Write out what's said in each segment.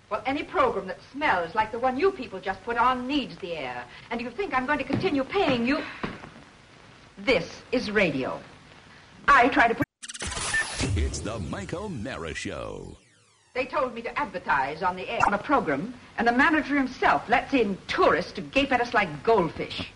Well, any program that smells like the one you people just put on needs the air. And you think I'm going to continue paying you? This is radio. I try to put... It's the Mike O'Mara Show. They told me to advertise on the air on a program, and the manager himself lets in tourists to gape at us like goldfish.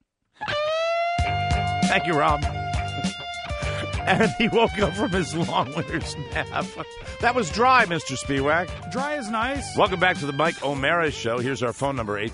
Thank you, Rob. And he woke up from his long winter's nap. That was dry, Mr. Spiewak. Dry is nice. Welcome back to the Mike O'Mara Show. Here's our phone number,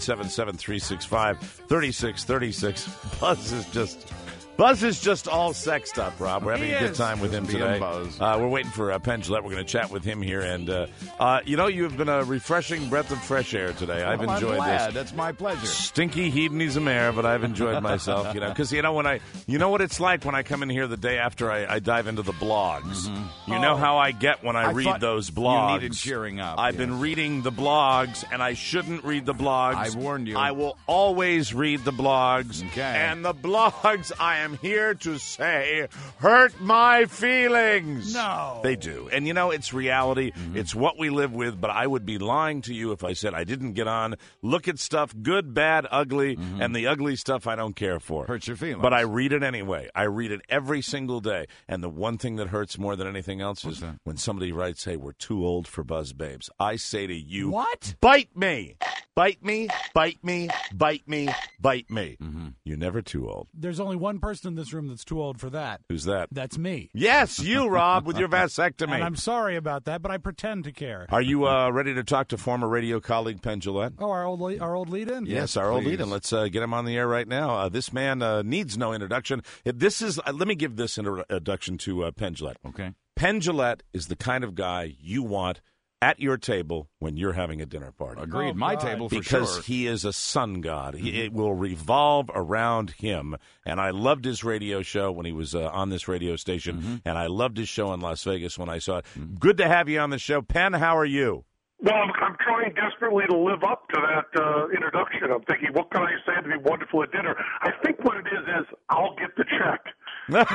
877-365-3636. Buzz is just all sexed up, Rob. We're having a good time with him today. We're waiting for Penn Jillette. We're going to chat with him here. And, you've been a refreshing breath of fresh air today. I've enjoyed I'm glad. this. That's my pleasure. Stinky hedonism air, but I've enjoyed myself, because, what it's like when I come in here the day after I dive into the blogs. Mm-hmm. You know how I get when I read those blogs. You needed cheering up. I've been reading the blogs, and I shouldn't read the blogs. I warned you. I will always read the blogs. Okay. And the blogs, I am here to say, hurt my feelings. No. They do. And, it's reality. Mm-hmm. It's what we live with, but I would be lying to you if I said I didn't get on, look at stuff, good, bad, ugly, and the ugly stuff I don't care for. Hurts your feelings. But I read it anyway. I read it every single day. And the one thing that hurts more than anything else is when somebody writes, hey, we're too old for Buzz Babes. I say to you, what? Bite me. Bite me, bite me, bite me, bite me. Mm-hmm. You're never too old. There's only one person in this room that's too old for that. Who's that? That's me. Yes, you, Rob, with your vasectomy. And I'm sorry about that, but I pretend to care. Are you ready to talk to former radio colleague Penn Jillette? Oh, our old lead-in? Yes, our old lead-in. Let's get him on the air right now. This man needs no introduction. Let me give this introduction to Penn Jillette. Okay. Penn Jillette is the kind of guy you want at your table when you're having a dinner party. Agreed. My table, for sure. Because he is a sun god. It will revolve around him. And I loved his radio show when he was on this radio station. And I loved his show in Las Vegas when I saw it. Good to have you on the show. Penn, how are you? Well, I'm trying desperately to live up to that introduction. I'm thinking, what can I say to be wonderful at dinner? I think what it is I'll get the check. Thank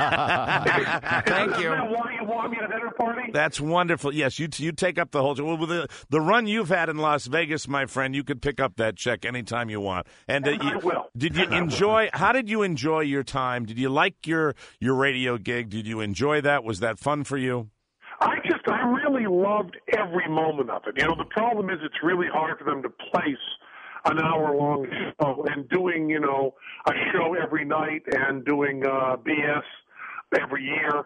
you. Is that why you want me at a dinner party? That's wonderful. Yes, you take up the whole. Well, with the run you've had in Las Vegas, my friend, you could pick up that check anytime you want. And I will. Did you enjoy? How did you enjoy your time? Did you like your radio gig? Did you enjoy that? Was that fun for you? I really loved every moment of it. The problem is it's really hard for them to place an hour-long show, and doing, a show every night and doing BS every year.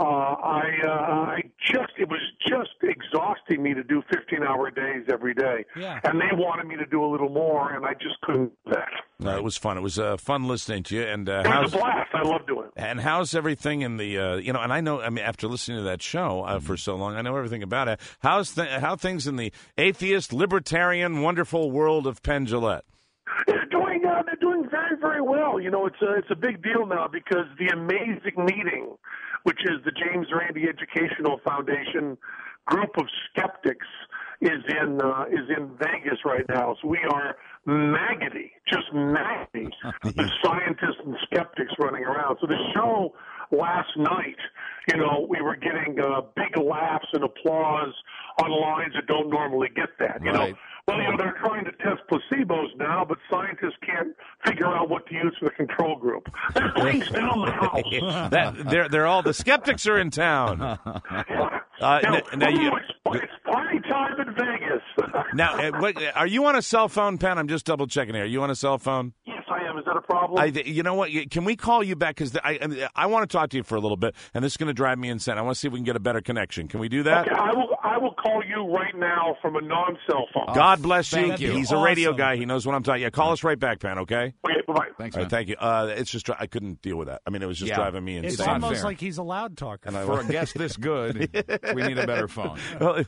It was just exhausting me to do 15-hour days every day. Yeah. And they wanted me to do a little more, and I just couldn't do that. No, it was fun. It was fun listening to you. And it was a blast. I love doing it. And how's everything in the, and I know, after listening to that show for so long, I know everything about it. How things in the atheist, libertarian, wonderful world of Penn Jillette? They're doing very, very well. It's a big deal now because the Amazing Meeting, which is the James Randi Educational Foundation group of skeptics, is in Vegas right now. So we are maggoty, just maggoty, the scientists and skeptics running around. So the show last night, we were getting big laughs and applause on lines that don't normally get that. You know, they're trying to test placebos now, but scientists can't figure out what to use for the control group. That brings down the house. They're all the skeptics are in town. It's party time in Vegas. Now, are you on a cell phone, Penn? I'm just double checking here. Are you on a cell phone? Yes, I am. Is that a problem? You know what? Can we call you back? Because I want to talk to you for a little bit, and this is going to drive me insane. I want to see if we can get a better connection. Can we do that? Okay, I will call you right now from a non-cell phone. God bless you. Thank you. He's a radio guy. He knows what I'm talking. Yeah, call us right back, Penn, okay? Okay, bye-bye. Thanks, All man. right, thank you. It's just I couldn't deal with that. I mean, it was just driving me insane. It's It's almost unfair. like he's a loud talker. And For a guest this good, we need a better phone. Well,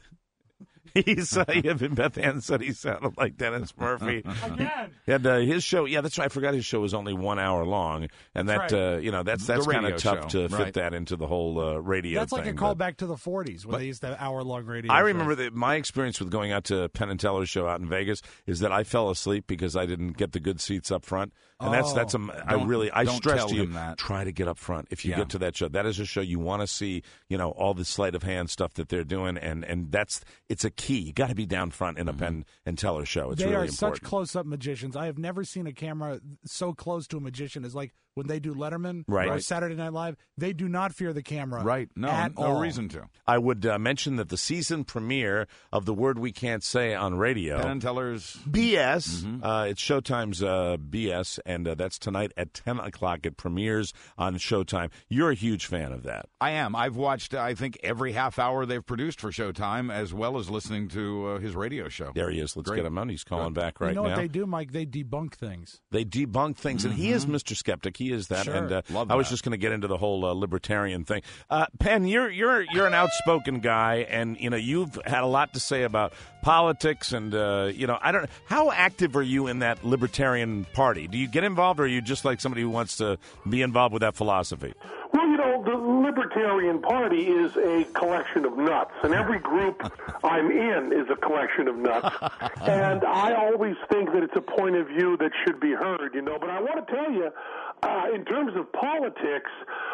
Beth Ann said he sounded like Dennis Murphy. Again. And his show, that's right. I forgot his show was only 1 hour long, and that That's that's the kind radio of tough show, to fit that into the whole radio. That's like thing, a callback to the 40s when they used to have hour-long radio I shows. remember that my experience with going out to Penn and Teller's show out in Vegas is that I fell asleep because I didn't get the good seats up front. And I don't stress tell to you, him that. try to get up front if you get to that show. That is a show you want to see, all the sleight of hand stuff that they're doing, and it's key. You got to be down front in a Penn and Teller show. It's they really are important. such close-up magicians. I have never seen a camera so close to a magician as like when they do Letterman or Saturday Night Live. They do not fear the camera. Right. No, at no all. reason to. I would mention that the season premiere of The Word We Can't Say on radio. Penn and Teller's BS. It's Showtime's BS, and that's tonight at 10 o'clock. It premieres on Showtime. You're a huge fan of that. I am. I've watched, I think, every half hour they've produced for Showtime, as well as listening to his radio show. There he is. Let's Great. get him on. He's calling back right You know now. what they do, Mike? They debunk things. They debunk things, and he is Mr. Skeptic. He is that. Sure. And Love I was that. just going to get into the whole libertarian thing. Penn, you're an outspoken guy, and you've had a lot to say about politics, and I don't. How active are you in that Libertarian Party? Do you get involved, or are you just like somebody who wants to be involved with that philosophy? Well, the Libertarian Party is a collection of nuts, and every group I'm in is a collection of nuts. And I always think that it's a point of view that should be heard, But I want to tell you, in terms of politics,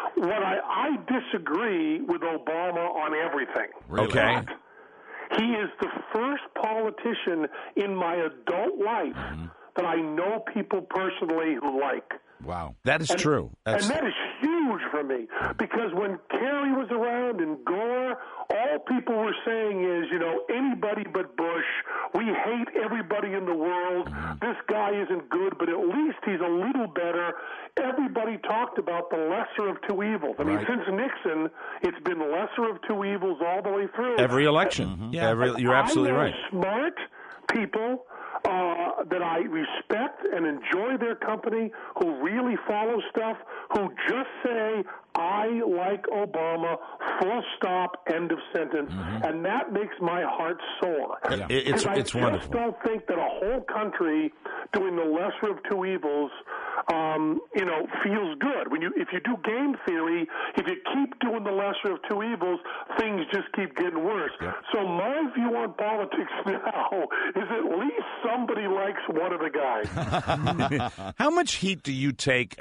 I disagree with Obama on everything. Really? Okay. But he is the first politician in my adult life that I know people personally who like. Wow. That is true. And that is huge for me, because when Kerry was around and Gore, all people were saying is, anybody but Bush. We hate everybody in the world. This guy isn't good, but at least he's a little better. Everybody talked about the lesser of two evils. I mean, since Nixon, it's been the lesser of two evils all the way through. Every election. Yeah. You're absolutely I know right. Smart people that I respect and enjoy their company, who really follow stuff, who just say, I like Obama, full stop, end of sentence, and that makes my heart sore. Yeah. It's I wonderful. just don't think that a whole country doing the lesser of two evils, feels good. If you do game theory, if you keep doing the lesser of two evils, things just keep getting worse. Yep. So my view on politics now is at least somebody likes one of the guys. How much heat do you take?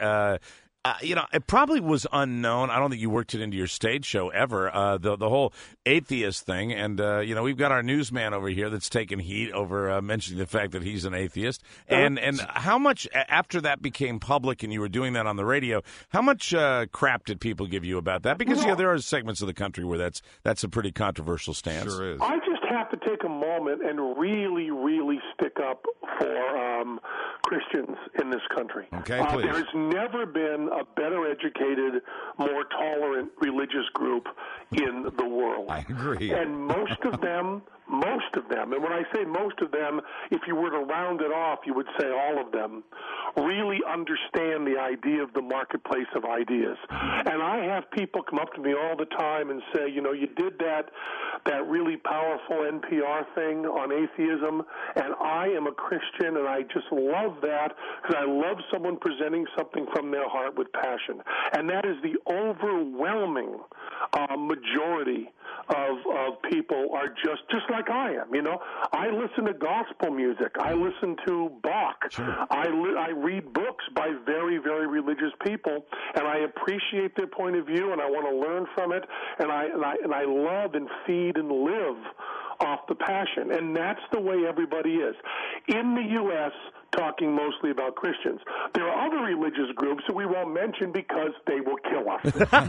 It probably was unknown. I don't think you worked it into your stage show ever. The whole atheist thing, and we've got our newsman over here that's taking heat over mentioning the fact that he's an atheist. And how much after that became public, and you were doing that on the radio? How much crap did people give you about that? Because there are segments of the country where that's a pretty controversial stance. Sure is. I just have to take a moment and really, really stick up for Christians in this country. Okay, please. There has never been a better educated, more tolerant religious group in the world. I agree. And most of them, and when I say most of them, if you were to round it off, you would say all of them, really understand the idea of the marketplace of ideas. And I have people come up to me all the time and say, you did that really powerful NPR thing on atheism, and I am a Christian, and I just love that because I love someone presenting something from their heart with passion. And that is the overwhelming majority of people are just like I am. I listen to gospel music. I listen to Bach. Sure. I read books by very, very religious people, and I appreciate their point of view, and I want to learn from it, and I love and feed and live off the passion, and that's the way everybody is. In the U.S., talking mostly about Christians, there are other religious groups that we won't mention because they will kill us.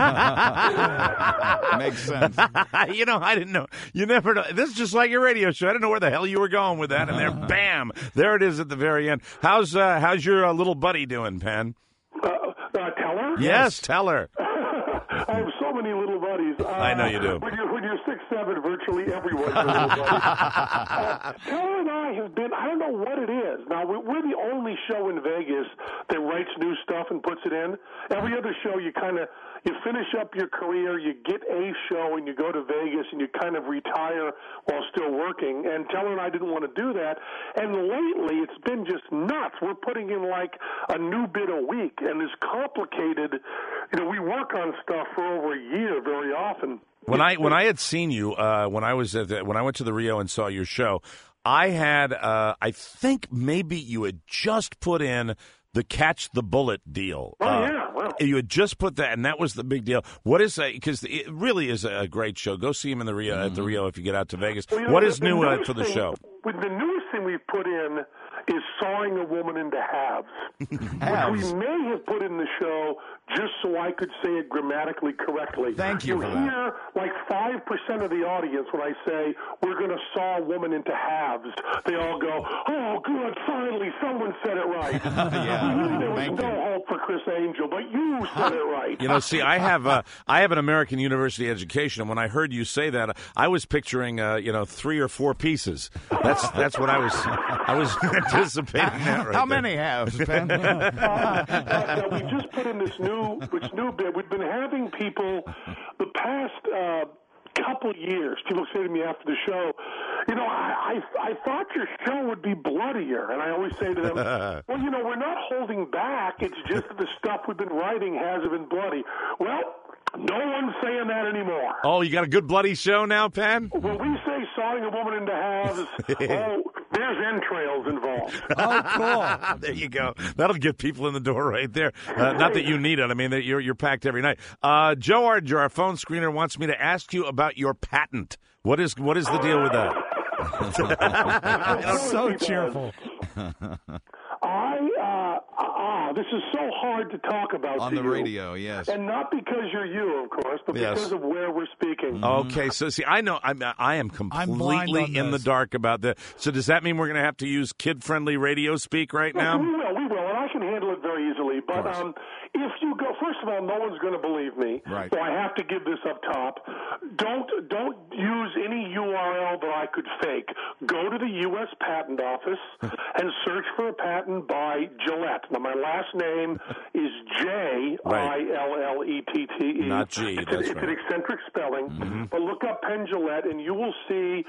Makes sense. I didn't know. You never know. This is just like your radio show. I didn't know where the hell you were going with that, and there, bam, there it is at the very end. How's your little buddy doing, Penn? Teller? Yes, Teller. I have so many little buddies. I know you do. When you're 6'7", virtually everyone's a little buddy. Teller and I have been, I don't know what it is. Now, we're the only show in Vegas that writes new stuff and puts it in. Every other show, you finish up your career, you get a show, and you go to Vegas, and you kind of retire while still working. And Teller and I didn't want to do that. And lately, it's been just nuts. We're putting in like a new bit a week, and it's complicated. We work on stuff for over a year very often. When I had seen you, when I went to the Rio and saw your show, I had, I think maybe you had just put in the Catch the Bullet deal. Oh, yeah. Wow. You had just put that, and that was the big deal. What is that? Because it really is a great show. Go see him in the Rio at the Rio if you get out to Vegas. Well, what is new for the show? The newest thing we've put in is sawing a woman into halves. Which we may have put in the show just so I could say it grammatically correctly. Thank you for that. Hear like 5% of the audience when I say we're going to saw a woman into halves. They all go, "Oh, good! Finally, someone said it right." There was no hope for Chris Angel, but you said it right. You know, see, I have an American university education, and when I heard you say that, I was picturing 3 or 4 pieces. That's what I was anticipating. That right How there. many halves, Ben? We just put in this new bit. We've been having people the past couple years. People say to me after the show, I thought your show would be bloodier, and I always say to them, well, we're not holding back. It's just that the stuff we've been writing hasn't been bloody. Well, no one's saying that anymore. Oh, you got a good bloody show now, Pan? When we say sawing a woman into halves, there's entrails involved. Oh, cool. There you go. That'll get people in the door right there. Not that you need it. I mean, you're packed every night. Joe Ardinger, our phone screener, wants me to ask you about your patent. What is the deal with that? So cheerful. This is so hard to talk about on to the you. radio, yes. And not because you're you, of course, but because of where we're speaking. Okay, so see, I know I am completely in the dark about that. So does that mean we're going to have to use kid-friendly radio speak right now? We will, and I can handle it very easily. But if you go, first of all, no one's going to believe me. Right. So I have to give this up top. Don't use any URL that I could fake. Go to the U.S. Patent Office and search for a patent by Gillette. Now, my last name is Jillette. Not G. It's an eccentric spelling. But look up Penn Gillette, and you will see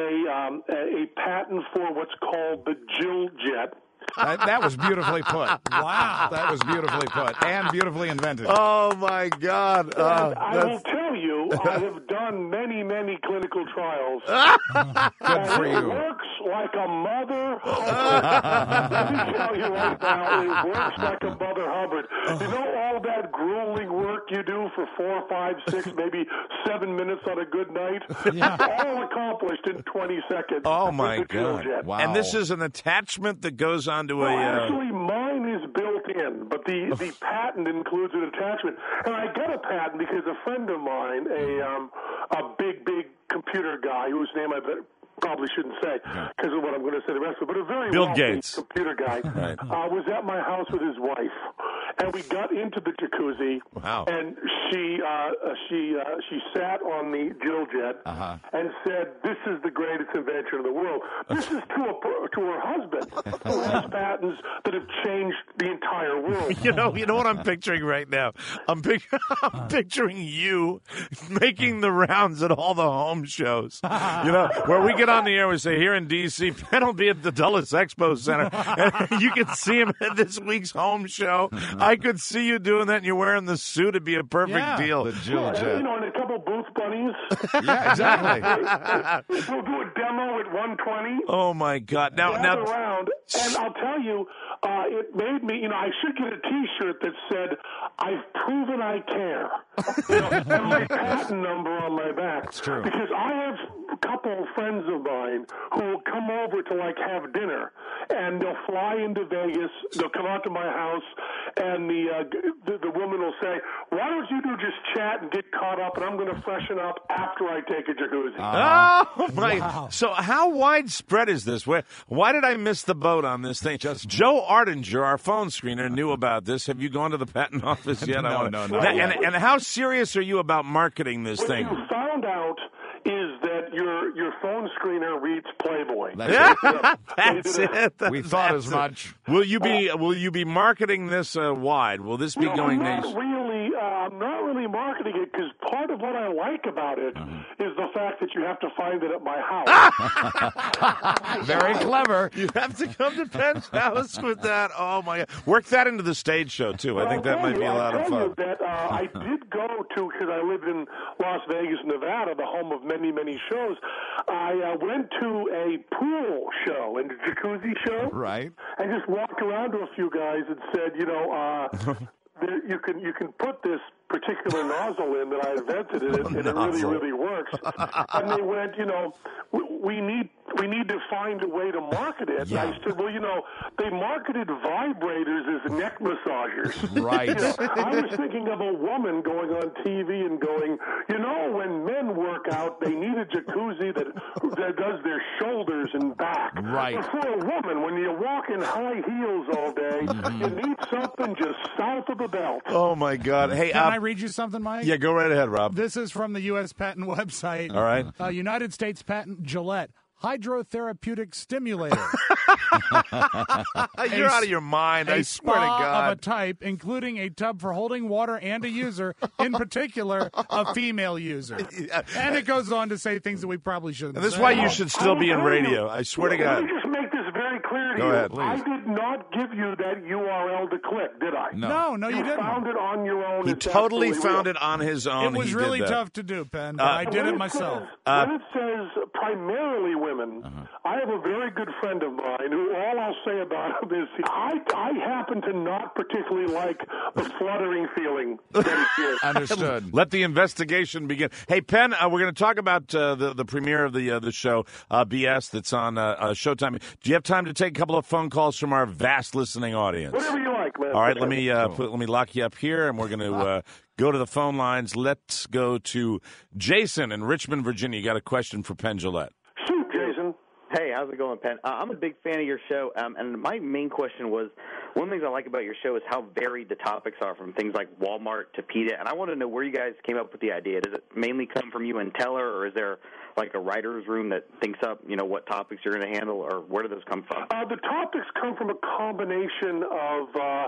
a patent for what's called the Jill Jet. That was beautifully put. Wow. That was beautifully put and beautifully invented. Oh, my God. I will tell you, I have done many, many clinical trials. Good for It you. works like a Mother Hubbard. Let me tell you right now, it works like a Mother Hubbard. You know all that grueling work you do for 4, 5, 6, maybe 7 minutes on a good night? All accomplished in 20 seconds. Oh, my with the Jill God. Jet. Wow. And this is an attachment that goes onto a... Actually, mine is built in, but the patent includes an attachment. And I got a patent because a friend of mine, a big computer guy, whose name I probably shouldn't say because of what I'm going to say the rest of it, but a very Bill wealthy Gates. computer guy was at my house with his wife, and we got into the jacuzzi. Wow. And she sat on the Jill Jet and said, "This is the greatest invention in the world." This is to her husband, who has patents that have changed the entire world. You know what I'm picturing right now? I'm picturing you making the rounds at all the home shows. Where we get on the air, we say, here in D.C., Penn will be at the Dulles Expo Center. And you can see him at this week's home show. I could see you doing that, and you're wearing the suit. It'd be a perfect deal. The Jill Jet. And a couple booth bunnies. Yeah, exactly. We'll do a demo at 1:20. Oh, my God. Now, around, and I'll tell you, it made me, I should get a T-shirt that said, "I've proven I care." And my patent number on my back. That's true. Because I have a couple of friends of mine who will come over to have dinner, and they'll fly into Vegas. They'll come out to my house, and the woman will say, "Why don't you just chat and get caught up, and I'm going to freshen up after I take a jacuzzi." Oh, my. Wow. So how widespread is this? Why did I miss the boat on this thing? Joe Ardinger, our phone screener, knew about this. Have you gone to the patent office yet? No. And how serious are you about marketing this thing? What you found out is that your phone screener reads Playboy. That's it. We thought as much. Will you be marketing this wide? Will this be going nationwide? I'm not really marketing it because part of what I like about it is the fact that you have to find it at my house. Very clever. You have to come to Penn's house with that. Oh, my God. Work that into the stage show, too. I think that might be a lot of fun. That, I did go to, because I live in Las Vegas, Nevada, the home of many, many shows. I went to a pool show and a jacuzzi show. Right. And just walked around to a few guys and said, you can put this particular nozzle in that I invented, and it really, really works. And they went, we need to find a way to market it. Yeah. And I said, well, they marketed vibrators as neck massagers. Right. I was thinking of a woman going on TV and going, when men work out, they need a jacuzzi that does their shoulders and back. Right. But for a woman, when you walk in high heels all day, you need something just south of the belt. Oh, my God. Hey, Can I read you something, Mike? Yeah, go right ahead, Rob. This is from the U.S. Patent website. All right. United States Patent Gillette Hydrotherapeutic Stimulator. You're out of your mind. I swear to God. Of a type, including a tub for holding water and a user, in particular, a female user. And it goes on to say things that we probably shouldn't say. And this is why you should still be in radio. I swear to God. Let me just make this very clear to you. Go ahead, please. I did not give you that URL to click, did I? No, you You didn't. found it on your own. He It's totally absolutely found real. it on his own. It was He really did that. tough to do, Penn, but I did it myself. When it says primarily women, I have a very good friend of mine who all I'll say about him is I happen to not particularly like the fluttering feeling that it gives. Understood. Let the investigation begin. Hey, Penn, we're going to talk about the premiere of the show, BS, that's on Showtime. Do you have time to take a couple of phone calls from our vast listening audience? Whatever you like, man. All right, let me lock you up here, and we're going to go to the phone lines. Let's go to Jason in Richmond, Virginia. You got a question for Penn Jillette. Shoot, Jason. Hey, how's it going, Penn? I'm a big fan of your show, and my main question was, one of the things I like about your show is how varied the topics are, from things like Walmart to PETA, and I want to know where you guys came up with the idea. Does it mainly come from you and Teller, or is there like a writer's room that thinks up, what topics you're going to handle, or where do those come from? The topics come from a combination of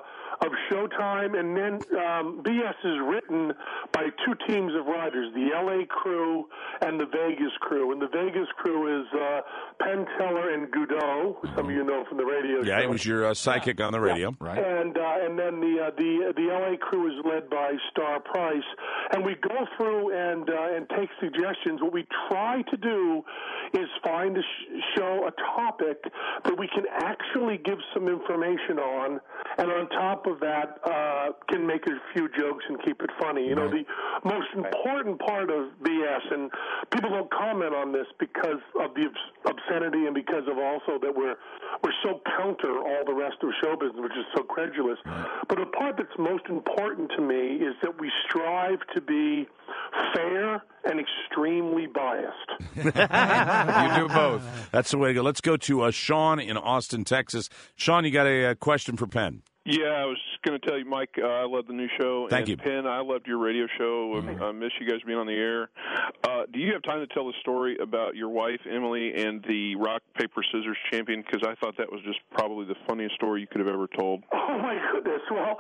Showtime, and then BS is written by two teams of writers, the L.A. crew and the Vegas crew. And the Vegas crew is Penn, Teller, and Goudeau, some of you know from the radio show. Yeah, he was your psychic on the radio. Right. And then the LA crew is led by Star Price, and we go through and take suggestions. What we try to do is find a show, a topic that we can actually give some information on, and on top of that, can make a few jokes and keep it funny. The most important part of BS, and people don't comment on this because of the obscenity and because of also that we're so counter all the rest of show business, which is so credulous. But the part that's most important to me is that we strive to be fair and extremely biased. You do both. That's the way to go. Let's go to Sean in Austin, Texas. Sean, you got a question for Penn? Yeah, I was just going to tell you, Mike, I love the new show. Thank you. Penn, I loved your radio show. I miss you guys being on the air. Do you have time to tell the story about your wife, Emily, and the rock, paper, scissors champion? Because I thought that was just probably the funniest story you could have ever told. Oh, my goodness. Well,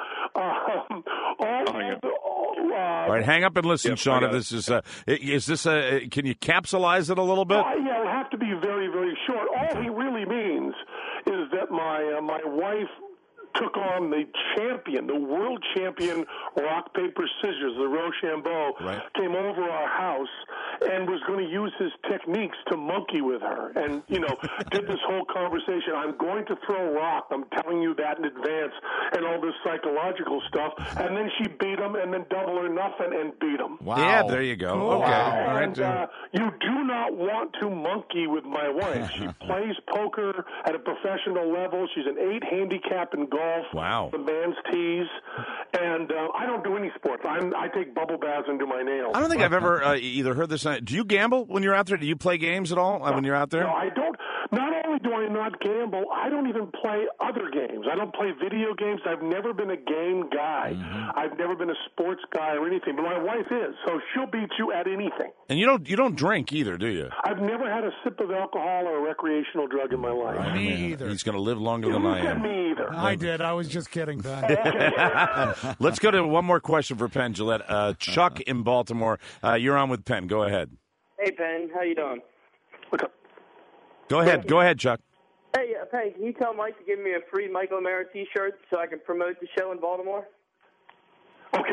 All right, hang up and listen, Yep, Sean. I got Is this can you capsulize it a little bit? Yeah, it'll have to be very, very short. All he really means is that my wife took on the world champion rock, paper, scissors, the Rochambeau, came over our house and was going to use his techniques to monkey with her. And, did this whole conversation. I'm going to throw a rock. I'm telling you that in advance, and all this psychological stuff. And then she beat him, and then double or nothing and beat him. Wow. Yeah, there you go. Cool. Okay. Wow. All right. And you do not want to monkey with my wife. She plays poker at a professional level. She's an 8 handicap in golf. Wow. The man's tees. And I don't do any sports. I take bubble baths and do my nails. I don't think I've ever either heard this. Do you gamble when you're out there? Do you play games at all when you're out there? No, I don't. Not only do I not gamble, I don't even play other games. I don't play video games. I've never been a game guy. I've never been a sports guy or anything. But my wife is, so she'll beat you at anything. And you don't drink either, do you? I've never had a sip of alcohol or a recreational drug in my life. Me either. He's going to live longer than I am. Me either. I did. I was just kidding, Ben. Let's go to one more question for Penn Jillette. Chuck in Baltimore. You're on with Penn. Go ahead. Hey, Penn. How you doing? What's up? Go ahead, Chuck. Hey, Penn, can you tell Mike to give me a free Mike O'Mara T-shirt so I can promote the show in Baltimore? Okay.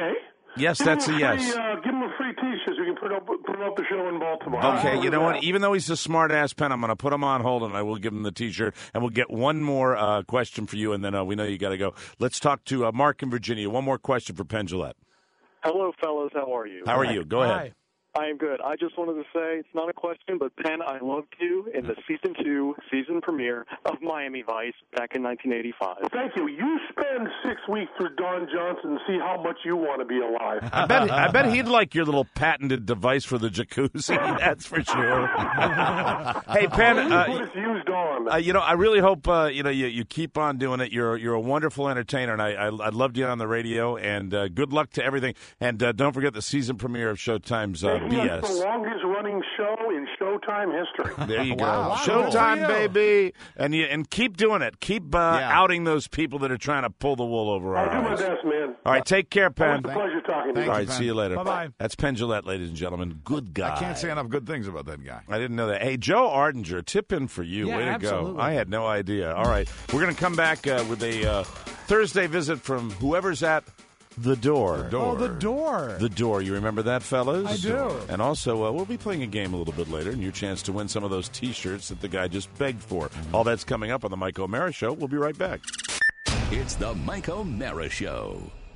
Yes, that's a yes. Give him a free T-shirt so we can put up the show in Baltimore. Okay, you know what? Even though he's a smart-ass, Penn, I'm going to put him on hold, and I will give him the T-shirt, and we'll get one more question for you, and then we know you got to go. Let's talk to Mark in Virginia. One more question for Penn Jillette. Hello, fellas. How are you? How are you? Go ahead. Hi. I am good. I just wanted to say, it's not a question, but Penn, I loved you in the season 2 season premiere of Miami Vice back in 1985. Thank you. You spend 6 weeks with Don Johnson and see how much you want to be alive. I bet he'd like your little patented device for the jacuzzi. That's for sure. Hey, Penn. What it's used on. I really hope you keep on doing it. You're a wonderful entertainer, and I'd love to get on the radio. And good luck to everything. And don't forget the season premiere of Showtime's BS. It's the longest running show in Showtime history. There you go. Wow. Showtime, baby. And keep doing it. Keep outing those people that are trying to pull the wool over our I'll do my eyes. best, man. All right, take care, Penn. It's a pleasure talking to you. All right, see you later. Bye-bye. That's Penn Jillette, ladies and gentlemen. Good guy. I can't say enough good things about that guy. I didn't know that. Hey, Joe Ardinger, tip in for you. Yeah, Way to absolutely. go. I had no idea. All right, we're going to come back with a Thursday visit from whoever's at the door. Oh, the door. The door. You remember that, fellas? I do. And also, we'll be playing a game a little bit later, and your chance to win some of those T-shirts that the guy just begged for. All that's coming up on the Mike O'Mara Show. We'll be right back. It's the Mike O'Mara Show.